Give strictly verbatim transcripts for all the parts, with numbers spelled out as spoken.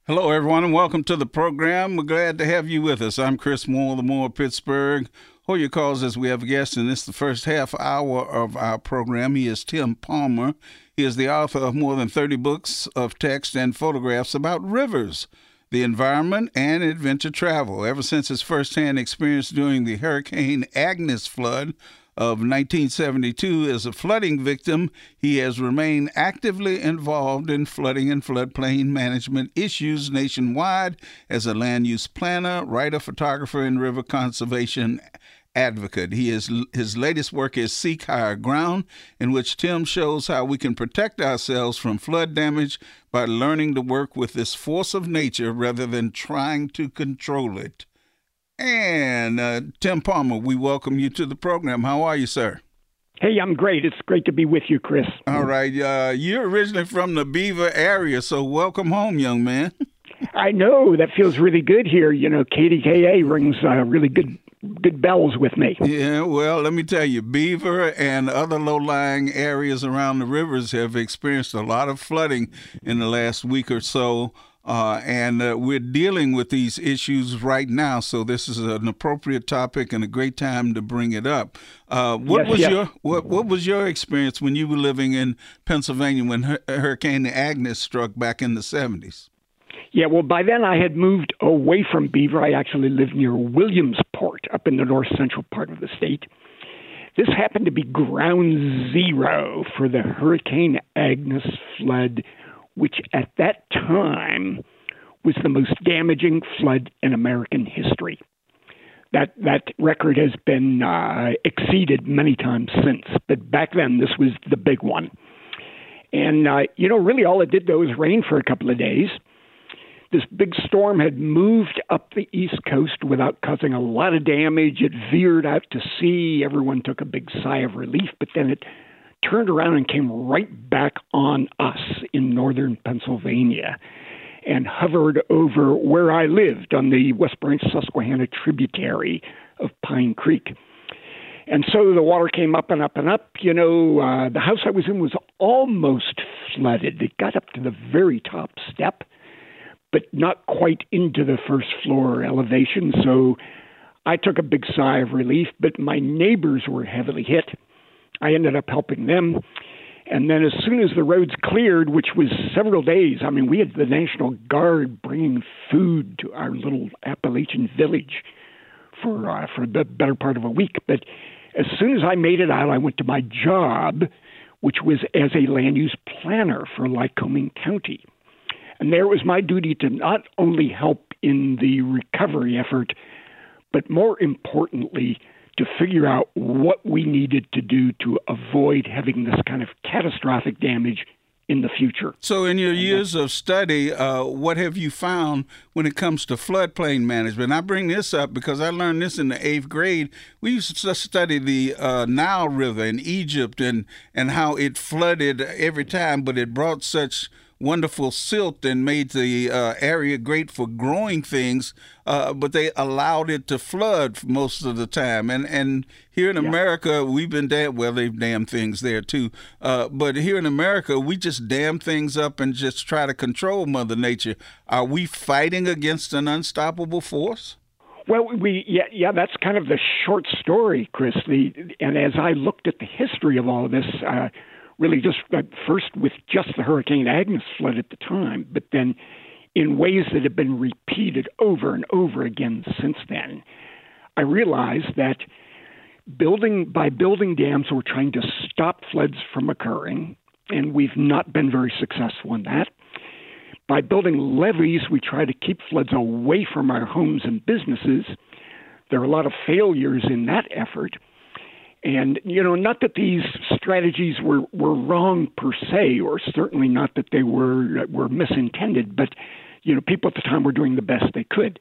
Hello, everyone, and welcome to the program. We're glad to have you with us. I'm Chris Moore, the Moore Pittsburgh. Hoya calls as we have a guest, and this is the first half hour of our program. He is Tim Palmer. He is the author of more than thirty books of text and photographs about rivers, the environment, and adventure travel. Ever since his firsthand experience during the Hurricane Agnes flood of nineteen seventy-two as a flooding victim, he has remained actively involved in flooding and floodplain management issues nationwide as a land use planner, writer, photographer, and river conservation advocate. He is his latest work is Seek Higher Ground, in which Tim shows how we can protect ourselves from flood damage by learning to work with this force of nature rather than trying to control it. And uh, Tim Palmer, we welcome you to the program. How are you, sir? Hey, I'm great. It's great to be with you, Chris. All right. Uh, you're originally from the Beaver area, so welcome home, young man. I know. That feels really good here. You know, K D K A rings uh, really good good bells with me. Yeah, well, let me tell you, Beaver and other low-lying areas around the rivers have experienced a lot of flooding in the last week or so. Uh, and uh, we're dealing with these issues right now, so this is an appropriate topic and a great time to bring it up. Uh, what yes, was yes. your what What was your experience when you were living in Pennsylvania when Hur- Hurricane Agnes struck back in the seventies? Yeah, well, by then I had moved away from Beaver. I actually lived near Williamsport, up in the north central part of the state. This happened to be ground zero for the Hurricane Agnes flood, which at that time was the most damaging flood in American history. That that record has been uh, exceeded many times since, but back then this was the big one. And, uh, you know, really all it did, though, was rain for a couple of days. This big storm had moved up the East Coast without causing a lot of damage. It veered out to sea. Everyone took a big sigh of relief, but then it turned around and came right back on us in northern Pennsylvania and hovered over where I lived on the West Branch Susquehanna tributary of Pine Creek. And so the water came up and up and up. You know, uh, the house I was in was almost flooded. It got up to the very top step, but not quite into the first floor elevation. So I took a big sigh of relief, but my neighbors were heavily hit. I ended up helping them. And then as soon as the roads cleared, which was several days, I mean, we had the National Guard bringing food to our little Appalachian village for uh, for the better part of a week. But as soon as I made it out, I went to my job, which was as a land use planner for Lycoming County. And there it was my duty to not only help in the recovery effort, but more importantly, to figure out what we needed to do to avoid having this kind of catastrophic damage in the future. So in your years of study, uh, what have you found when it comes to floodplain management? I bring this up because I learned this in the eighth grade. We used to study the uh, Nile River in Egypt and, and how it flooded every time, but it brought such wonderful silt and made the uh, area great for growing things, uh, but they allowed it to flood most of the time. And and here in yeah. America, we've been dam well, they've dammed things there too. Uh, but here in America, we just dam things up and just try to control Mother Nature. Are we fighting against an unstoppable force? Well, we yeah yeah that's kind of the short story, Chris. The, and as I looked at the history of all of this. Uh, Really, just uh, first with just the Hurricane Agnes flood at the time, but then in ways that have been repeated over and over again since then, I realized that building by building dams, we're trying to stop floods from occurring, and we've not been very successful in that. By building levees, we try to keep floods away from our homes and businesses. There are a lot of failures in that effort. And, you know, not that these strategies were, were wrong per se, or certainly not that they were were misintended, but, you know, people at the time were doing the best they could.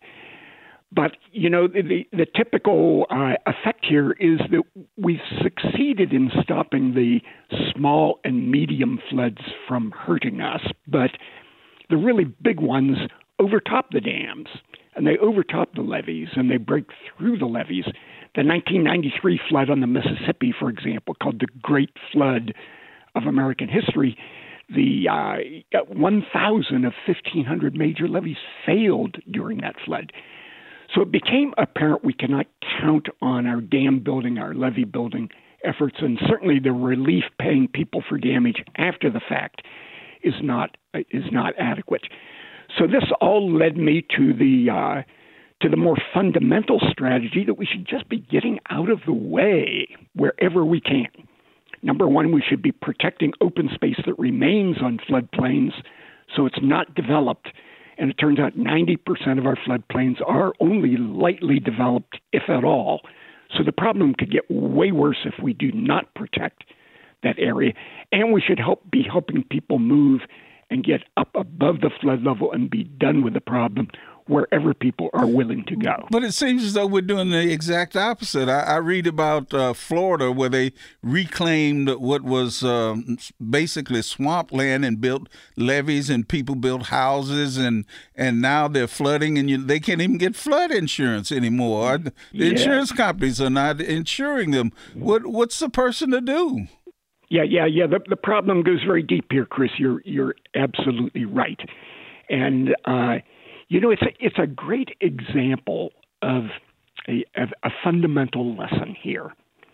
But, you know, the, the typical uh, effect here is that we've succeeded in stopping the small and medium floods from hurting us, but the really big ones overtop the dams, and they overtop the levees, and they break through the levees. The nineteen ninety-three flood on the Mississippi, for example, called the Great Flood of American History, The uh, one thousand of fifteen hundred major levees failed during that flood. So it became apparent we cannot count on our dam building, our levee building efforts, and certainly the relief paying people for damage after the fact is not is not adequate. So this all led me to the uh, to the more fundamental strategy that we should just be getting out of the way wherever we can. Number one, we should be protecting open space that remains on floodplains so it's not developed. And it turns out ninety percent of our floodplains are only lightly developed, if at all. So the problem could get way worse if we do not protect that area. And we should help be helping people move and get up above the flood level and be done with the problem wherever people are willing to go. But it seems as though we're doing the exact opposite. I, I read about uh, Florida, where they reclaimed what was uh, basically swampland and built levees, and people built houses, and and now they're flooding, and you, they can't even get flood insurance anymore. The yeah. insurance companies are not insuring them. What what's the person to do? Yeah, yeah, yeah. The, the problem goes very deep here, Chris. You're you're absolutely right, and uh, you know, it's a, it's a great example of a, of a fundamental lesson here.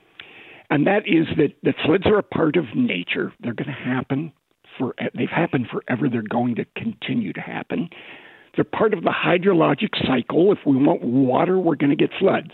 And that is that, that floods are a part of nature. They're going to happen. For, they've happened forever. They're going to continue to happen. They're part of the hydrologic cycle. If we want water, we're going to get floods.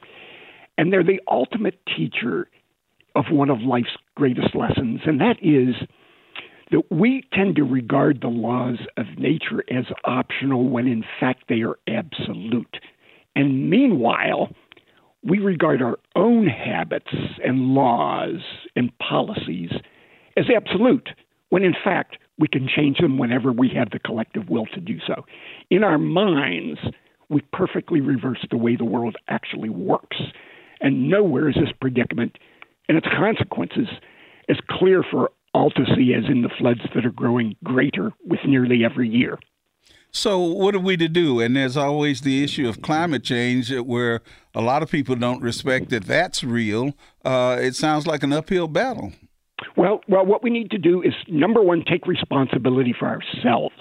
And they're the ultimate teacher of one of life's greatest lessons, and that is that we tend to regard the laws of nature as optional when in fact they are absolute. And meanwhile, we regard our own habits and laws and policies as absolute when in fact we can change them whenever we have the collective will to do so. In our minds, we perfectly reverse the way the world actually works. And nowhere is this predicament and its consequences as clear for all to see as in the floods that are growing greater with nearly every year. So what are we to do? And there's always the issue of climate change, where a lot of people don't respect that that's real. Uh, it sounds like an uphill battle. Well, well, what we need to do is, number one, take responsibility for ourselves.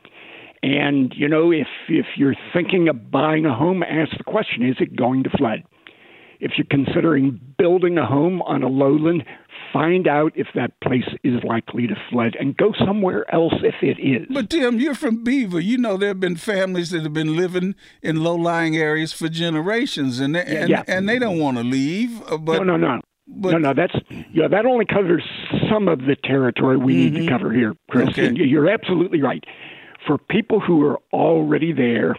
And, you know, if if you're thinking of buying a home, ask the question, is it going to flood? If you're considering building a home on a lowland, find out if that place is likely to flood and go somewhere else if it is. But, Tim, you're from Beaver. You know there have been families that have been living in low-lying areas for generations, and they, and, yeah. and they don't want to leave. But, no, no, no. But, no, no, that's yeah. That only covers some of the territory we mm-hmm. need to cover here, Chris. Okay. And you're absolutely right. For people who are already there,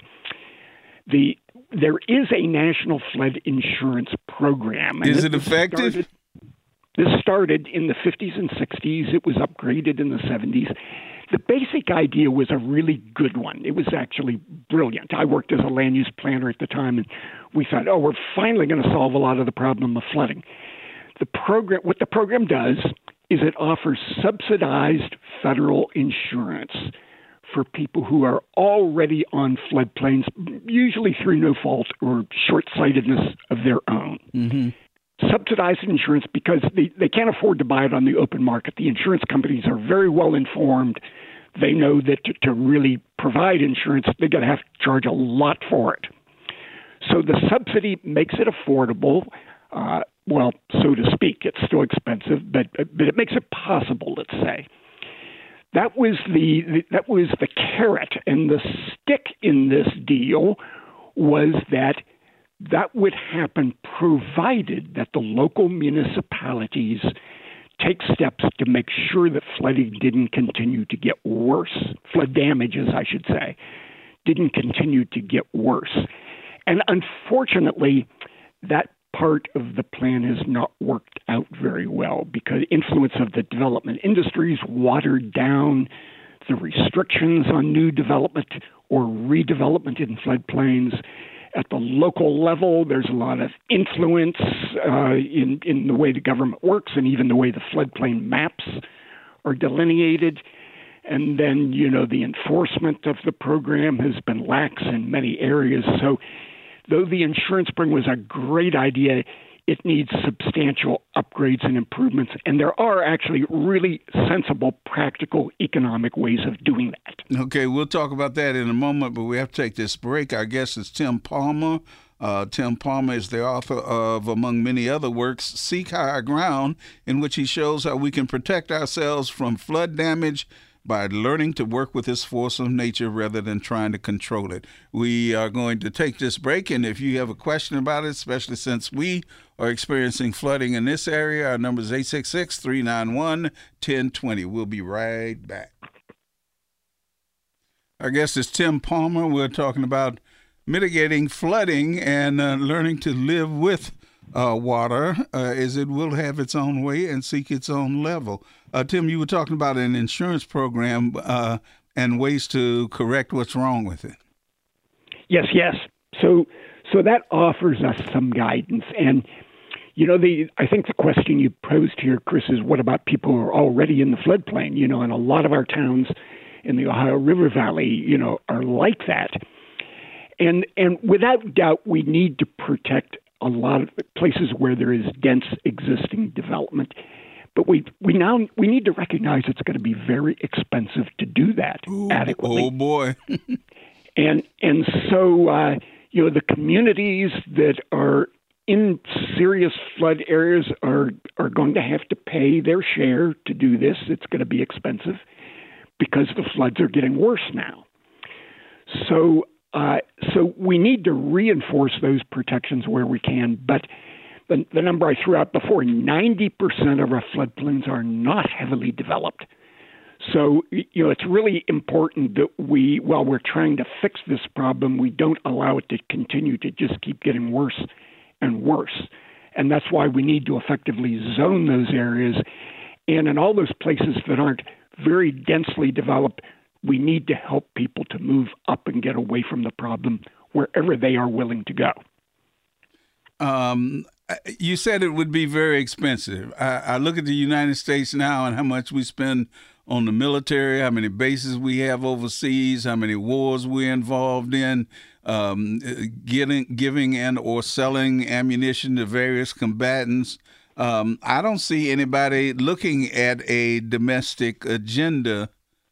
the there is a national flood insurance program. And is it effective? Started, this started in the fifties and sixties. It was upgraded in the seventies. The basic idea was a really good one. It was actually brilliant. I worked as a land use planner at the time, and we thought, oh, we're finally going to solve a lot of the problem of flooding. The program, what the program does is it offers subsidized federal insurance for people who are already on floodplains, usually through no fault or short-sightedness of their own. Mm-hmm. Subsidized insurance because they, they can't afford to buy it on the open market. The insurance companies are very well informed. They know that to, to really provide insurance, they're going to have to charge a lot for it. So the subsidy makes it affordable. Uh, well, so to speak, it's still expensive, but but it makes it possible, let's say. That was the, the that was the carrot, and the stick in this deal was that that would happen provided that the local municipalities take steps to make sure that flooding didn't continue to get worse. Flood damages, I should say, didn't continue to get worse. And unfortunately, that part of the plan has not worked out very well because influence of the development industries watered down the restrictions on new development or redevelopment in floodplains. At the local level, there's a lot of influence uh, in, in the way the government works and even the way the floodplain maps are delineated. And then, you know, the enforcement of the program has been lax in many areas. So though the insurance program was a great idea, it needs substantial upgrades and improvements. And there are actually really sensible, practical, economic ways of doing that. Okay, we'll talk about that in a moment, but we have to take this break. Our guest is Tim Palmer. Uh, Tim Palmer is the author of, among many other works, Seek Higher Ground, in which he shows how we can protect ourselves from flood damage by learning to work with this force of nature rather than trying to control it. We are going to take this break, and if you have a question about it, especially since we are experiencing flooding in this area, our number is eight six six, three nine one, one zero two zero. We'll be right back. Our guest is Tim Palmer. We're talking about mitigating flooding and uh, learning to live with uh, water uh, as it will have its own way and seek its own level. Uh, Tim, you were talking about an insurance program uh, and ways to correct what's wrong with it. Yes, yes. So, so that offers us some guidance. And, you know, the I think the question you posed here, Chris, is what about people who are already in the floodplain? You know, and a lot of our towns in the Ohio River Valley, you know, are like that. And and without doubt, we need to protect a lot of places where there is dense existing development. But we we now we need to recognize it's going to be very expensive to do that Ooh, adequately. Oh boy! and and so uh, you know the communities that are in serious flood areas are are going to have to pay their share to do this. It's going to be expensive because the floods are getting worse now. So. Uh, so we need to reinforce those protections where we can. But the, the number I threw out before, ninety percent of our floodplains are not heavily developed. So, you know, it's really important that we, while we're trying to fix this problem, we don't allow it to continue to just keep getting worse and worse. And that's why we need to effectively zone those areas. And in all those places that aren't very densely developed, we need to help people to move up and get away from the problem wherever they are willing to go. Um, you said it would be very expensive. I, I look at the United States now and how much we spend on the military, how many bases we have overseas, how many wars we're involved in, um, getting, giving and or selling ammunition to various combatants. Um, I don't see anybody looking at a domestic agenda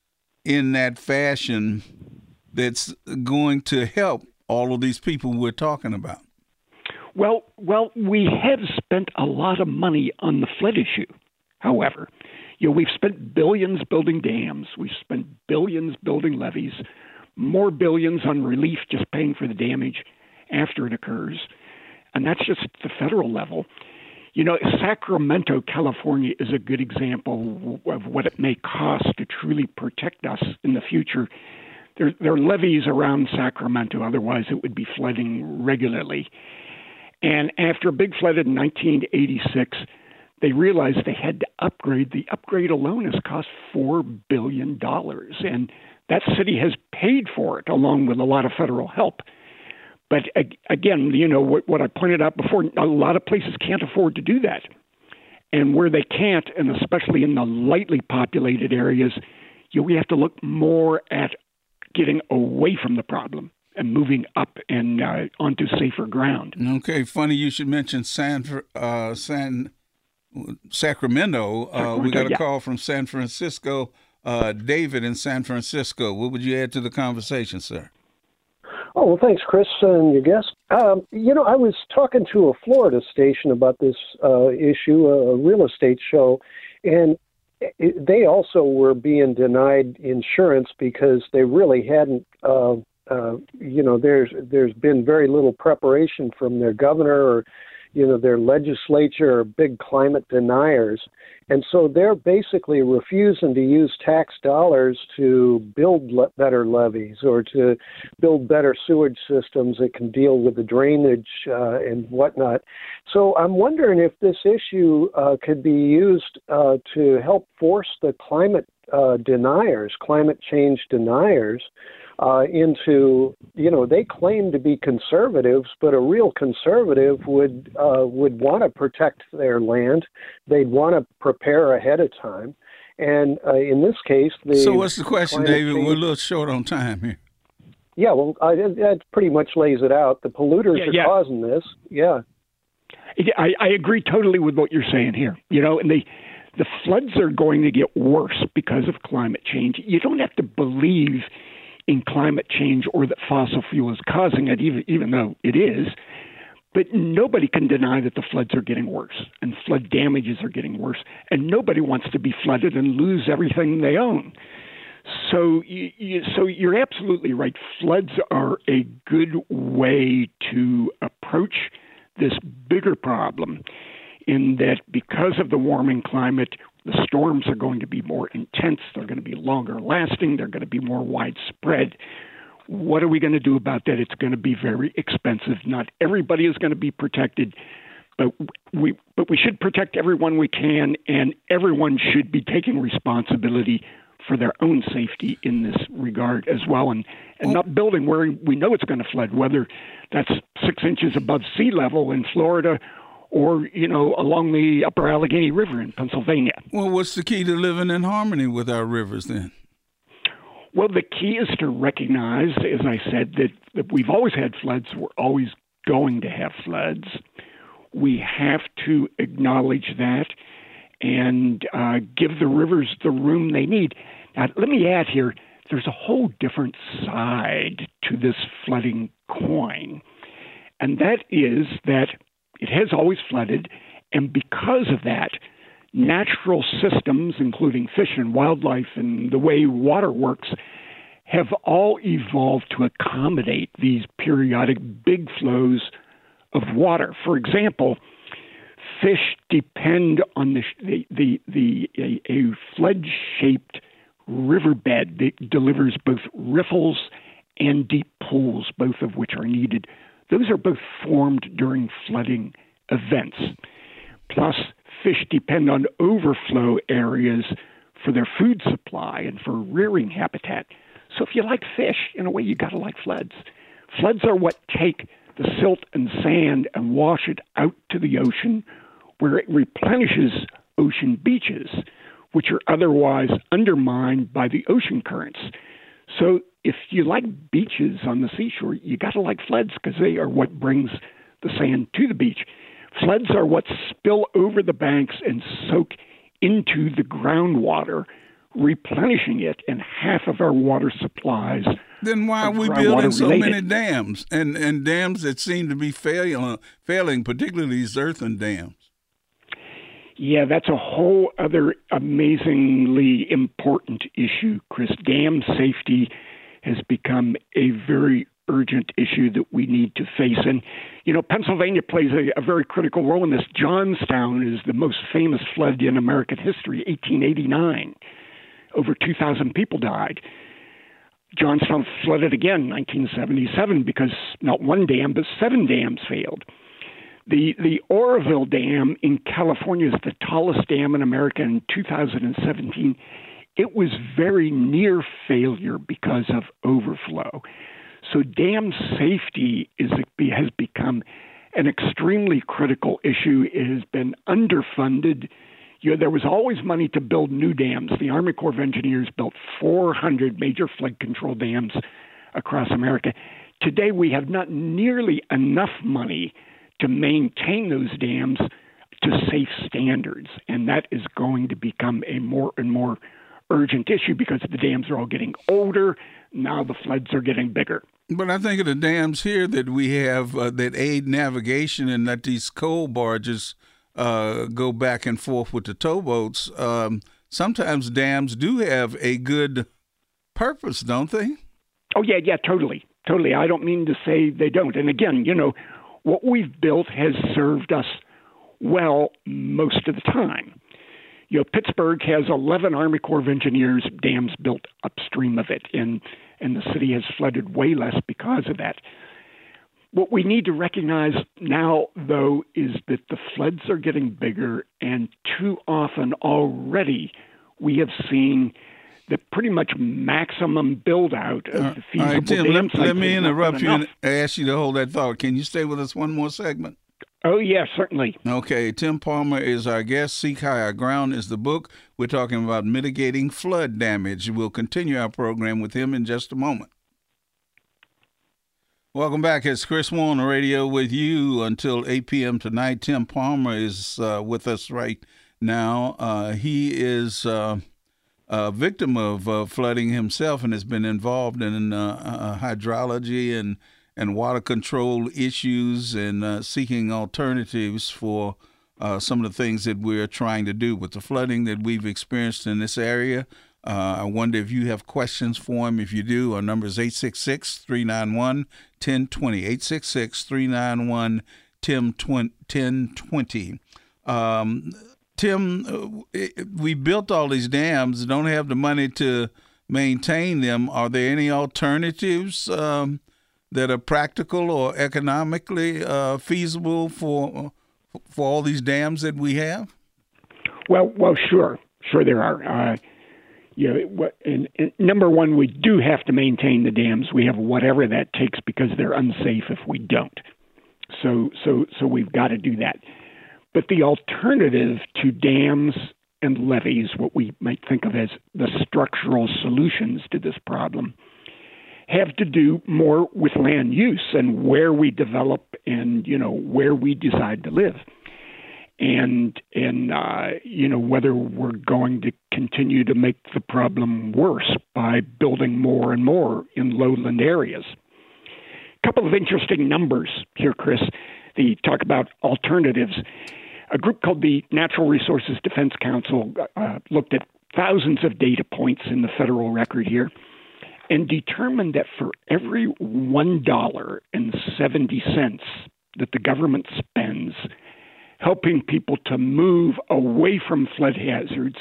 in that fashion that's going to help all of these people we're talking about. Well, well, we have spent a lot of money on the flood issue. However, you know, we've spent billions building dams. We've spent billions building levees, more billions on relief, just paying for the damage after it occurs. And that's just the federal level. You know, Sacramento, California is a good example of what it may cost to truly protect us in the future. There, there are levees around Sacramento, otherwise it would be flooding regularly. And after a big flood in nineteen eighty-six, they realized they had to upgrade. The upgrade alone has cost four billion dollars, and that city has paid for it, along with a lot of federal help. But again, you know, what, what I pointed out before, a lot of places can't afford to do that. And where they can't, and especially in the lightly populated areas, you know, we have to look more at getting away from the problem and moving up and uh, onto safer ground. Okay, funny you should mention San, uh, San Sacramento. Uh, we got a yeah. call from San Francisco. Uh, David in San Francisco. What would you add to the conversation, sir? Oh, well, thanks, Chris, and your guest. Um, you know, I was talking to a Florida station about this uh, issue, a real estate show, and it, they also were being denied insurance because they really hadn't, uh, uh, you know, there's there's been very little preparation from their governor or, you know, their legislature are big climate deniers. And so they're basically refusing to use tax dollars to build le- better levees or to build better sewage systems that can deal with the drainage uh, and whatnot. So I'm wondering if this issue uh, could be used uh, to help force the climate uh, deniers, climate change deniers, Uh, into, you know, they claim to be conservatives, but a real conservative would uh, would want to protect their land. They'd want to prepare ahead of time. And uh, in this case, the So what's the question, David? change, We're a little short on time here. Yeah, well, I, that pretty much lays it out. The polluters yeah, are yeah. causing this. Yeah. I, I agree totally with what you're saying here. You know, and the the floods are going to get worse because of climate change. You don't have to believe in climate change or that fossil fuel is causing it, even even though it is. But nobody can deny that the floods are getting worse and flood damages are getting worse. And nobody wants to be flooded and lose everything they own. So, you, you, so you're absolutely right. Floods are a good way to approach this bigger problem, in that because of the warming climate, the storms are going to be more intense. They're going to be longer lasting. They're going to be more widespread. What are we going to do about that? It's going to be very expensive. Not everybody is going to be protected, but we but we should protect everyone we can, and everyone should be taking responsibility for their own safety in this regard as well, and, and not building where we know it's going to flood, whether that's six inches above sea level in Florida or, you know, along the upper Allegheny River in Pennsylvania. Well, what's the key to living in harmony with our rivers then? Well, the key is to recognize, as I said, that, that we've always had floods. We're always going to have floods. We have to acknowledge that and uh, give the rivers the room they need. Now, let me add here, there's a whole different side to this flooding coin, and that is that it has always flooded, and because of that, natural systems, including fish and wildlife and the way water works, have all evolved to accommodate these periodic big flows of water. For example, fish depend on the the the, the a, a flood-shaped riverbed that delivers both riffles and deep pools, both of which are needed. Those are both formed during flooding events. Plus, fish depend on overflow areas for their food supply and for rearing habitat. So if you like fish, in a way, you got to like floods. Floods are what take the silt and sand and wash it out to the ocean, where it replenishes ocean beaches, which are otherwise undermined by the ocean currents. So if you like beaches on the seashore, you got to like floods because they are what brings the sand to the beach. Floods are what spill over the banks and soak into the groundwater, replenishing it, and half of our water supplies. Then why are we building so many dams and, and dams that seem to be failing, failing, particularly these earthen dams? Yeah, that's a whole other amazingly important issue, Chris. Dam safety has become a very urgent issue that we need to face. And, you know, Pennsylvania plays a, a very critical role in this. Johnstown is the most famous flood in American history, eighteen eighty-nine. Over two thousand people died. Johnstown flooded again in nineteen seventy-seven because not one dam, but seven dams failed. The the Oroville Dam in California is the tallest dam in America in two thousand seventeen. It was very near failure because of overflow. So dam safety is has become an extremely critical issue. It has been underfunded. You know, there was always money to build new dams. The Army Corps of Engineers built four hundred major flood control dams across America. Today, we have not nearly enough money to maintain those dams to safe standards, and that is going to become a more and more urgent issue because the dams are all getting older. Now the floods are getting bigger. But I think of the dams here that we have uh, that aid navigation and that these coal barges uh, go back and forth with the towboats. Um, sometimes dams do have a good purpose, don't they? Oh, yeah, yeah, totally. Totally. I don't mean to say they don't. And again, you know, what we've built has served us well most of the time. You know, Pittsburgh has eleven Army Corps of Engineers dams built upstream of it, and, and the city has flooded way less because of that. What we need to recognize now, though, is that the floods are getting bigger, and too often already we have seen the pretty much maximum build-out of uh, the feasible all right, Tim, dam let, sites. let me interrupt you enough. and ask you to hold that thought. Can you stay with us one more segment? Oh, yeah, certainly. Okay, Tim Palmer is our guest. Seek Higher Ground is the book. We're talking about mitigating flood damage. We'll continue our program with him in just a moment. Welcome back. It's Chris Moore on the radio with you until eight p.m. tonight. Tim Palmer is uh, with us right now. Uh, he is uh, a victim of uh, flooding himself and has been involved in uh, uh, hydrology and, and water control issues and uh, seeking alternatives for uh, some of the things that we're trying to do with the flooding that we've experienced in this area. Uh, I wonder if you have questions for him. If you do, our number is eight six six, three nine one, one zero two zero, eight six six, three nine one, one zero two zero. Um, Tim, we built all these dams, don't have the money to maintain them. Are there any alternatives um, that are practical or economically uh, feasible for for all these dams that we have? Well, well, sure. Sure there are. Uh You know, and, and number one, we do have to maintain the dams. We have whatever that takes because they're unsafe if we don't. So, so, so we've got to do that. But the alternative to dams and levees, what we might think of as the structural solutions to this problem, have to do more with land use and where we develop and, you know, where we decide to live. And, and uh, you know, whether we're going to continue to make the problem worse by building more and more in lowland areas. A couple of interesting numbers here, Chris. They talk about alternatives. A group called the Natural Resources Defense Council uh, looked at thousands of data points in the federal record here and determined that for every one dollar and seventy cents that the government spends helping people to move away from flood hazards,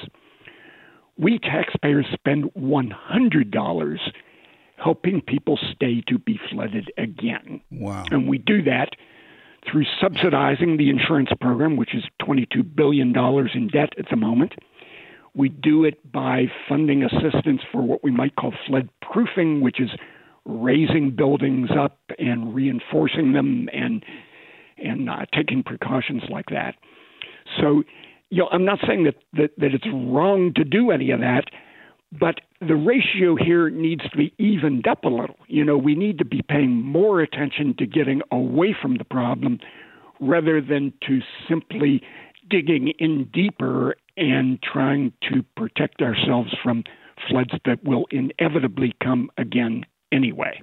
we taxpayers spend one hundred dollars helping people stay to be flooded again. Wow. And we do that through subsidizing the insurance program, which is twenty-two billion dollars in debt at the moment. We do it by funding assistance for what we might call flood proofing, which is raising buildings up and reinforcing them and and uh, taking precautions like that. So, you know, I'm not saying that, that, that it's wrong to do any of that, but the ratio here needs to be evened up a little. You know, we need to be paying more attention to getting away from the problem rather than to simply digging in deeper and trying to protect ourselves from floods that will inevitably come again anyway.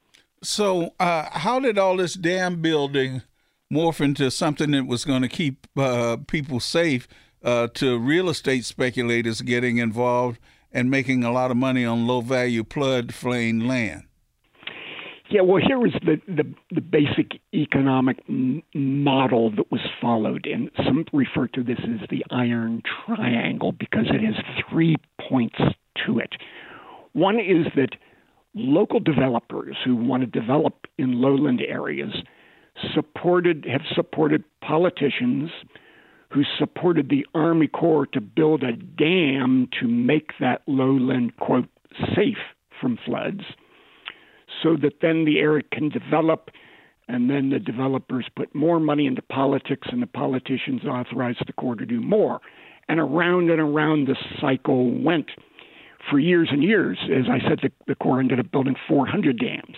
So uh, how did all this dam building morph into something that was going to keep uh, people safe uh, to real estate speculators getting involved and making a lot of money on low-value floodplain land? Yeah, well, here was the, the, the basic economic m- model that was followed, and some refer to this as the iron triangle because it has three points to it. One is that local developers who want to develop in lowland areas supported have supported politicians who supported the Army Corps to build a dam to make that lowland, quote, safe from floods, so that then the area can develop, and then the developers put more money into politics, and the politicians authorize the Corps to do more. And around and around the cycle went for years and years. As I said, the, the Corps ended up building four hundred dams.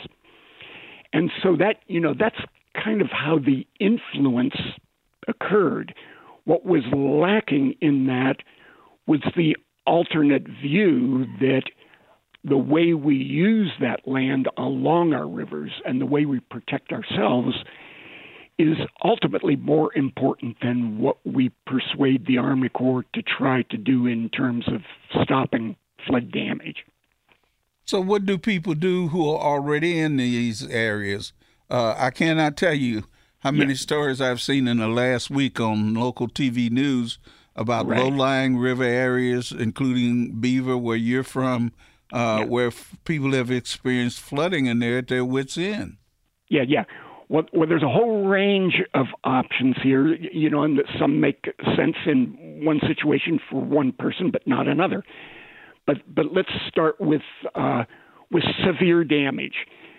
And so that, you know, that's kind of how the influence occurred. What was lacking in that was the alternate view that the way we use that land along our rivers and the way we protect ourselves is ultimately more important than what we persuade the Army Corps to try to do in terms of stopping flood damage. So what do people do who are already in these areas? Uh, I cannot tell you how many yeah. stories I've seen in the last week on local T V news about right. low-lying river areas, including Beaver, where you're from, uh, yeah. where f- people have experienced flooding and they're at their wits' end. Yeah, yeah. Well, well, there's a whole range of options here, you know, and some make sense in one situation for one person, but not another. But but let's start with uh, with severe damage.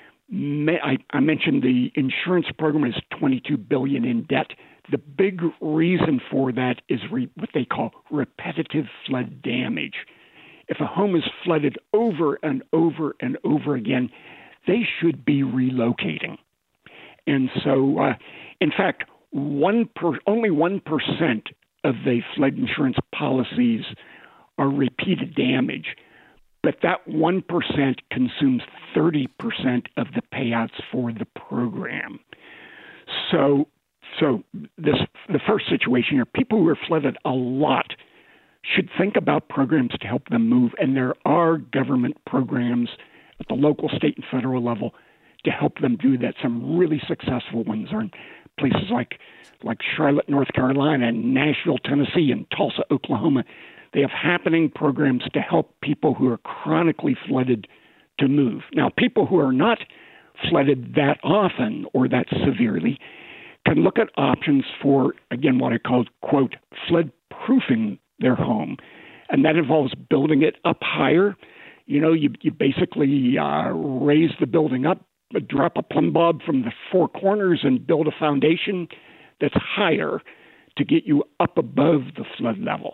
I, I mentioned the insurance program is twenty-two billion dollars in debt. The big reason for that is re, what they call repetitive flood damage. If a home is flooded over and over and over again, they should be relocating. And so, uh, in fact, one per, only one percent of the flood insurance policies are repeated damage, but that one percent consumes thirty percent of the payouts for the program. So, so this the first situation here, people who are flooded a lot should think about programs to help them move, and there are government programs at the local, state, and federal level to help them do that. Some really successful ones are in places like like Charlotte, North Carolina, and Nashville, Tennessee, and Tulsa, Oklahoma. They have happening programs to help people who are chronically flooded to move. Now, people who are not flooded that often or that severely can look at options for, again, what I call, quote, flood-proofing their home. And that involves building it up higher. You know, you, you basically uh, raise the building up, drop a plumb bob from the four corners and build a foundation that's higher to get you up above the flood level.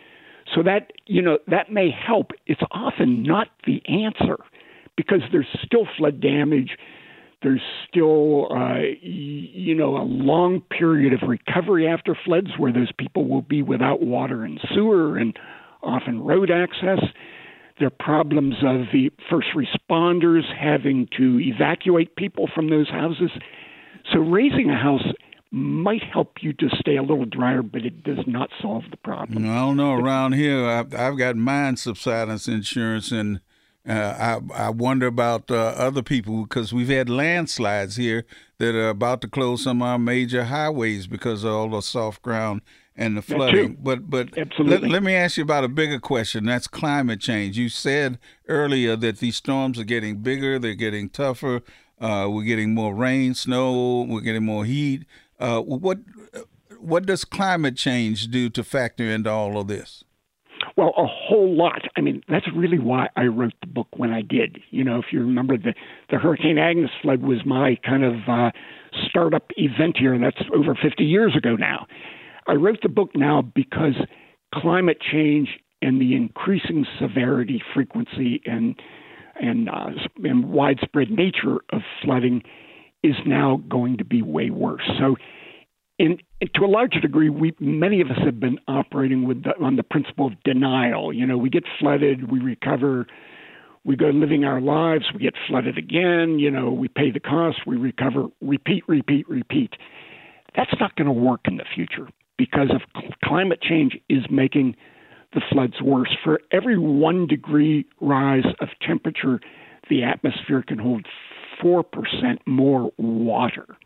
So that, you know, that may help. It's often not the answer because there's still flood damage. There's still, uh, you know, a long period of recovery after floods where those people will be without water and sewer and often road access. There are problems of the first responders having to evacuate people from those houses. So raising a house might help you to stay a little drier, but it does not solve the problem. I don't know. Around here, I've, I've got mine subsidence insurance, and uh, I, I wonder about uh, other people because we've had landslides here that are about to close some of our major highways because of all the soft ground and the flooding. But but let, let me ask you about a bigger question. That's climate change. You said earlier that these storms are getting bigger, they're getting tougher, uh, we're getting more rain, snow, we're getting more heat. Uh, what what does climate change do to factor into all of this? Well, a whole lot. I mean, that's really why I wrote the book when I did. You know, if you remember, the, the Hurricane Agnes flood was my kind of uh, startup event here, and that's over fifty years ago now. I wrote the book now because climate change and the increasing severity, frequency, and and, uh, and widespread nature of flooding is now going to be way worse. So, in, to a large degree, we many of us have been operating with the, on the principle of denial. You know, we get flooded, we recover, we go living our lives, we get flooded again. You know, we pay the cost, we recover, repeat, repeat, repeat. That's not going to work in the future because of climate change is making the floods worse. For every one degree rise of temperature, the atmosphere can hold four percent more water.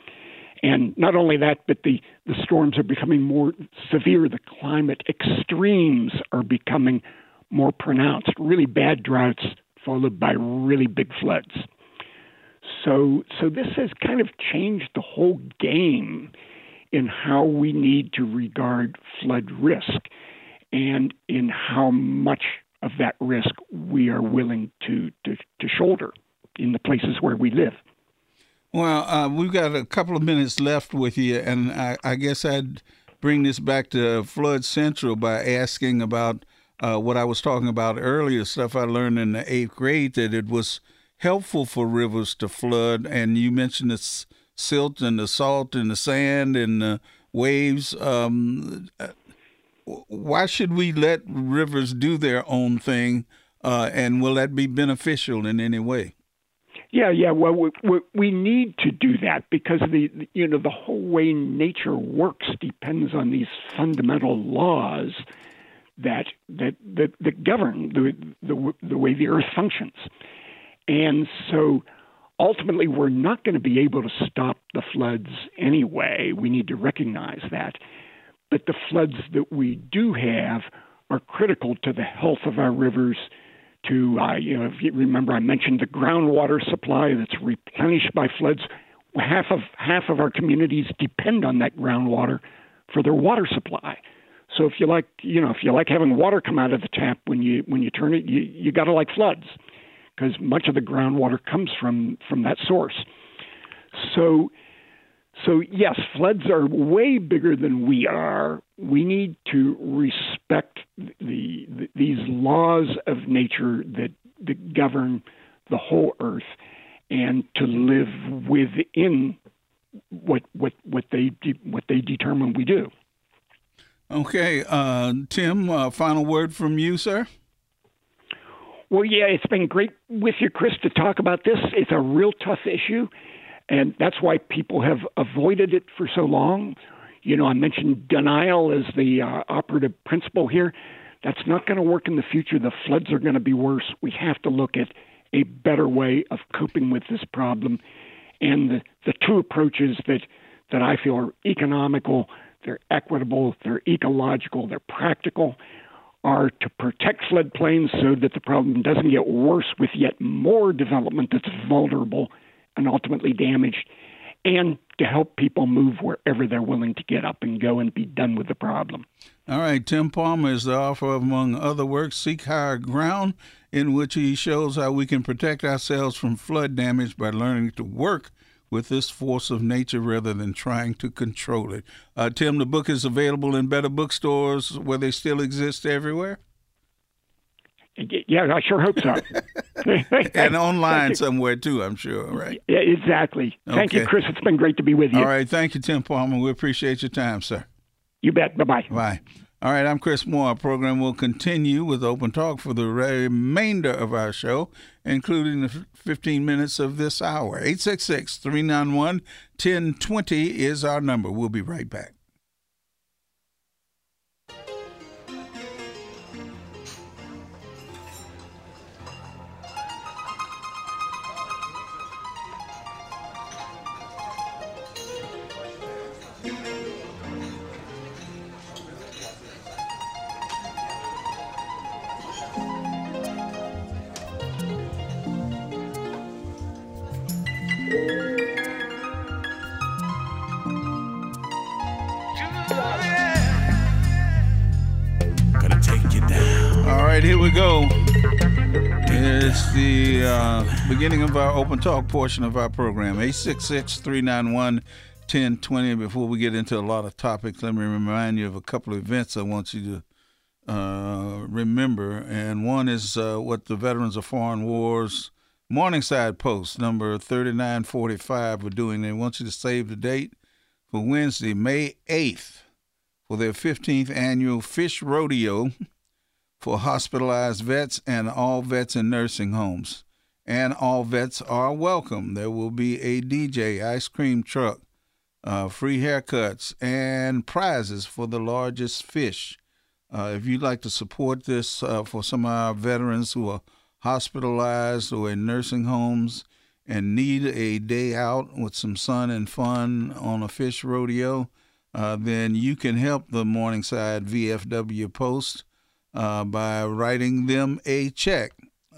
And not only that, but the, the storms are becoming more severe. The climate extremes are becoming more pronounced. Really bad droughts followed by really big floods. So, so this has kind of changed the whole game in how we need to regard flood risk and in how much of that risk we are willing to, to, to shoulder in the places where we live. Well, uh, we've got a couple of minutes left with you, and I, I guess I'd bring this back to Flood Central by asking about uh, what I was talking about earlier, stuff I learned in the eighth grade, that it was helpful for rivers to flood, and you mentioned the silt and the salt and the sand and the waves. Um, why should we let rivers do their own thing, uh, and will that be beneficial in any way? Yeah, yeah. Well, we, we, we need to do that because the you know the whole way nature works depends on these fundamental laws that that that, that govern the, the the way the Earth functions. And so, ultimately, we're not going to be able to stop the floods anyway. We need to recognize that. But the floods that we do have are critical to the health of our rivers. To, uh, you know, if you remember, I mentioned the groundwater supply that's replenished by floods. Half of half of our communities depend on that groundwater for their water supply. So if you like, you know, if you like having water come out of the tap when you when you turn it, you you got to like floods because much of the groundwater comes from from that source. So. So, yes, floods are way bigger than we are. We need to respect the, the these laws of nature that, that govern the whole Earth and to live within determine we do. Okay. Uh, Tim, uh, final word from you, sir? Well, yeah, it's been great with you, Chris, to talk about this. It's a real tough issue, and that's why people have avoided it for so long. You know, I mentioned denial as the uh, operative principle here. That's not going to work in the future. The floods are going to be worse. We have to look at a better way of coping with this problem. And the, the two approaches that, that I feel are economical, they're equitable, they're ecological, they're practical, are to protect floodplains so that the problem doesn't get worse with yet more development that's vulnerable and ultimately damaged, and to help people move wherever they're willing to get up and go and be done with the problem. All right, Tim Palmer is the author of, among other works, Seek Higher Ground, in which he shows how we can protect ourselves from flood damage by learning to work with this force of nature rather than trying to control it. Uh, Tim, the book is available in better bookstores where they still exist everywhere? Yeah, I sure hope so. And online somewhere, too, I'm sure, right? Yeah, exactly. Thank okay. you, Chris. It's been great to be with you. All right. Thank you, Tim Palmer. We appreciate your time, sir. You bet. Bye-bye. Bye. All right, I'm Chris Moore. Our program will continue with Open Talk for the remainder of our show, including the fifteen minutes of this hour. eight six six, three nine one, one zero two zero is our number. We'll be right back. Gonna take you down. All right, here we go. It's the uh, beginning of our Open Talk portion of our program. eight six six, three nine one, one zero two zero. Before we get into a lot of topics, let me remind you of a couple of events I want you to uh, remember. And one is uh, what the Veterans of Foreign Wars Morningside Post, number thirty-nine forty-five, are doing. They want you to save the date for Wednesday, May eighth, for their fifteenth annual Fish Rodeo for hospitalized vets and all vets in nursing homes. And all vets are welcome. There will be a D J, ice cream truck, uh, free haircuts, and prizes for the largest fish. Uh, if you'd like to support this uh, for some of our veterans who are hospitalized or in nursing homes and need a day out with some sun and fun on a fish rodeo, uh, then you can help the Morningside V F W Post uh, by writing them a check.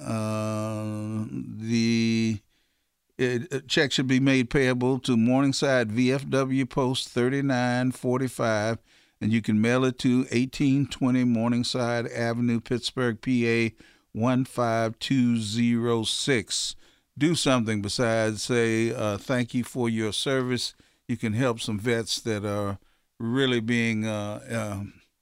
Uh, the it, check should be made payable to Morningside V F W Post thirty-nine forty-five, and you can mail it to eighteen twenty Morningside Avenue, Pittsburgh, P A one five two zero six. Do something besides say uh, thank you for your service. You can help some vets that are really being, uh, uh,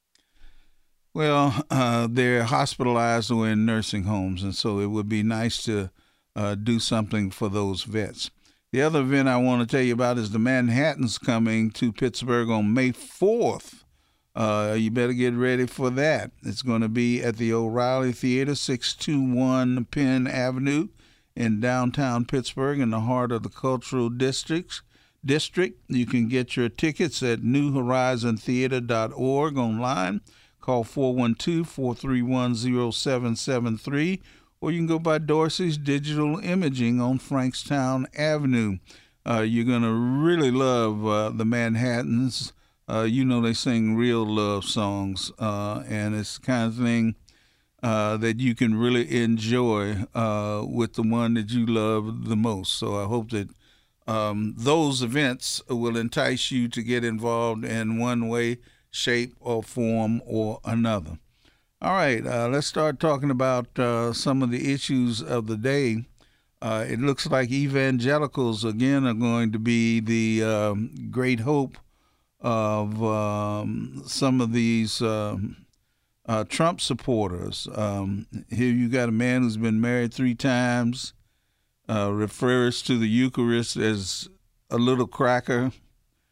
well, uh, they're hospitalized or in nursing homes, and so it would be nice to uh, do something for those vets. The other event I want to tell you about is the Manhattan's coming to Pittsburgh on May fourth. Uh, you better get ready for that. It's going to be at the O'Reilly Theater, six two one Penn Avenue in downtown Pittsburgh, in the heart of the cultural districts. District. You can get your tickets at new horizon theater dot org online. Call four one two, four three one, zero seven seven three, or you can go by Dorsey's Digital Imaging on Frankstown Avenue. Uh, you're going to really love uh, the Manhattans. Uh, you know, they sing real love songs, uh, and it's the kind of thing uh, that you can really enjoy uh, with the one that you love the most. So I hope that um, those events will entice you to get involved in one way, shape, or form or another. All right, uh, let's start talking about uh, some of the issues of the day. Uh, it looks like evangelicals, again, are going to be the um, great hope of um, some of these um, uh, Trump supporters. Um, here you got a man who's been married three times, uh, refers to the Eucharist as a little cracker,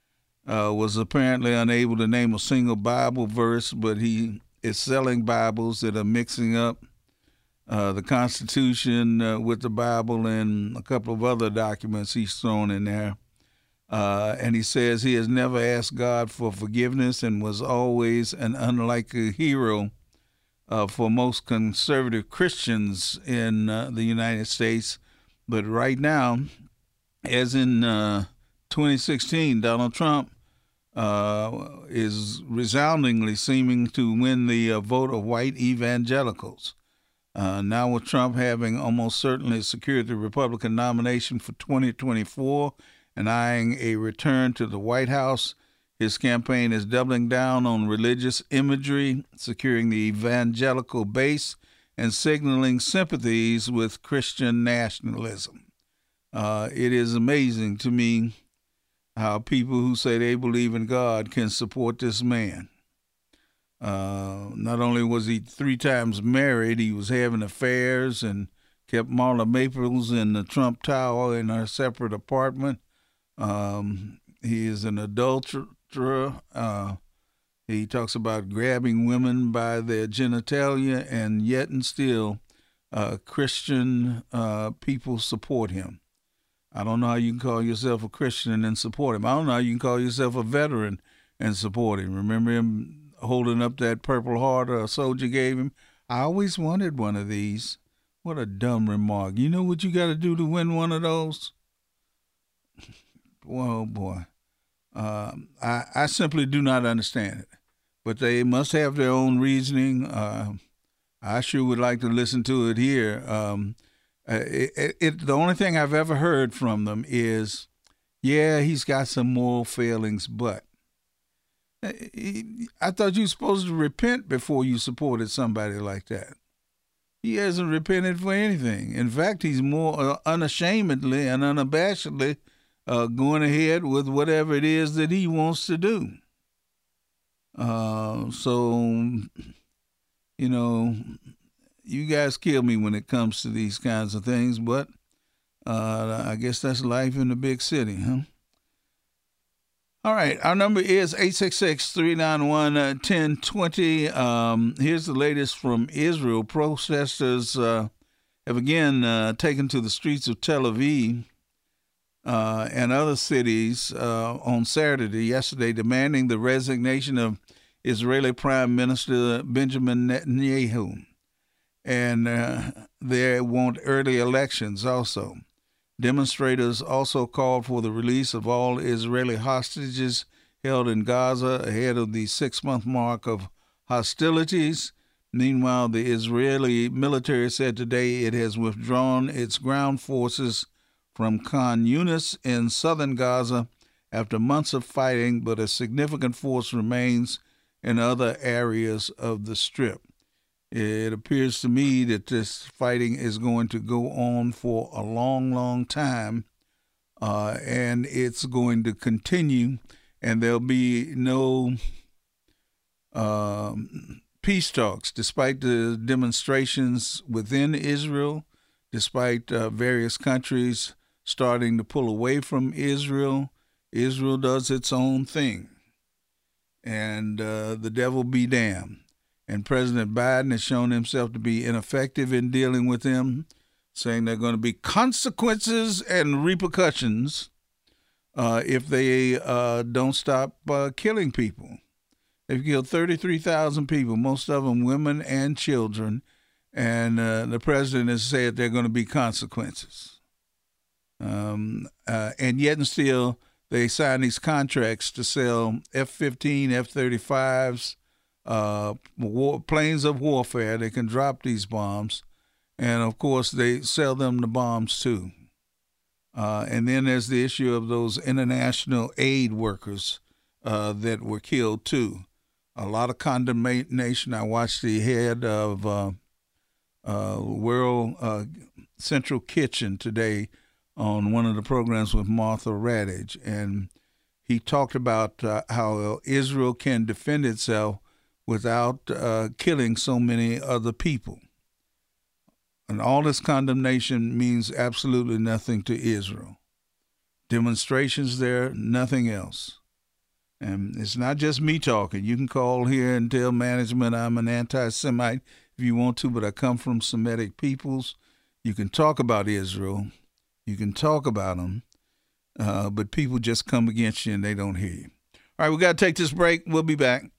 uh, was apparently unable to name a single Bible verse, but he is selling Bibles that are mixing up uh, the Constitution uh, with the Bible and a couple of other documents he's thrown in there. Uh, and he says he has never asked God for forgiveness and was always an unlikely hero uh, for most conservative Christians in uh, the United States. But right now, as in uh, twenty sixteen, Donald Trump uh, is resoundingly seeming to win the uh, vote of white evangelicals. Uh, now with Trump having almost certainly secured the Republican nomination for twenty twenty-four and eyeing a return to the White House, his campaign is doubling down on religious imagery, securing the evangelical base, and signaling sympathies with Christian nationalism. Uh, it is amazing to me how people who say they believe in God can support this man. Uh, not only was he three times married, he was having affairs and kept Marla Maples in the Trump Tower in her separate apartment. Um, he is an adulterer. Uh, he talks about grabbing women by their genitalia, and yet and still uh, Christian uh, people support him. I don't know how you can call yourself a Christian and support him. I don't know how you can call yourself a veteran and support him. Remember him holding up that Purple Heart a soldier gave him? I always wanted one of these. What a dumb remark. You know what you got to do to win one of those? Oh, boy. Uh, I, I simply do not understand it. But they must have their own reasoning. Uh, I sure would like to listen to it here. Um, it, it, it, the only thing I've ever heard from them is, yeah, he's got some moral failings, but I thought you were supposed to repent before you supported somebody like that. He hasn't repented for anything. In fact, he's more uh, unashamedly and unabashedly uh, going ahead with whatever it is that he wants to do. Uh, so, you know, you guys kill me when it comes to these kinds of things, but uh, I guess that's life in the big city, huh? All right, our number is eight six six, three nine one, one zero two zero. Um, here's the latest from Israel. Protesters uh, have again uh, taken to the streets of Tel Aviv uh, and other cities uh, on Saturday, yesterday, demanding the resignation of Israeli Prime Minister Benjamin Netanyahu. And uh, they want early elections also. Demonstrators also called for the release of all Israeli hostages held in Gaza ahead of the six-month mark of hostilities. Meanwhile, the Israeli military said today it has withdrawn its ground forces from Khan Yunis in southern Gaza after months of fighting, but a significant force remains in other areas of the Strip. It appears to me that this fighting is going to go on for a long, long time, uh, and it's going to continue, and there'll be no um, peace talks, despite the demonstrations within Israel, despite uh, various countries starting to pull away from Israel. Israel does its own thing, and uh, the devil be damned. And President Biden has shown himself to be ineffective in dealing with them, saying there are going to be consequences and repercussions uh, if they uh, don't stop uh, killing people. They've killed thirty-three thousand people, most of them women and children, and uh, the president has said there are going to be consequences. Um, uh, and yet and still, they sign these contracts to sell F fifteen, F thirty-fives, Uh, war, planes of warfare. They can drop these bombs, and of course they sell them the bombs too. Uh, and then there's the issue of those international aid workers uh, that were killed too. A lot of condemnation. I watched the head of uh, uh, World uh, Central Kitchen today on one of the programs with Martha Raddatz, and he talked about uh, how Israel can defend itself without uh, killing so many other people. And all this condemnation means absolutely nothing to Israel. Demonstrations there, nothing else. And it's not just me talking. You can call here and tell management I'm an anti-Semite if you want to, but I come from Semitic peoples. You can talk about Israel. You can talk about them, uh, but people just come against you and they don't hear you. All right, we got to take this break. We'll be back.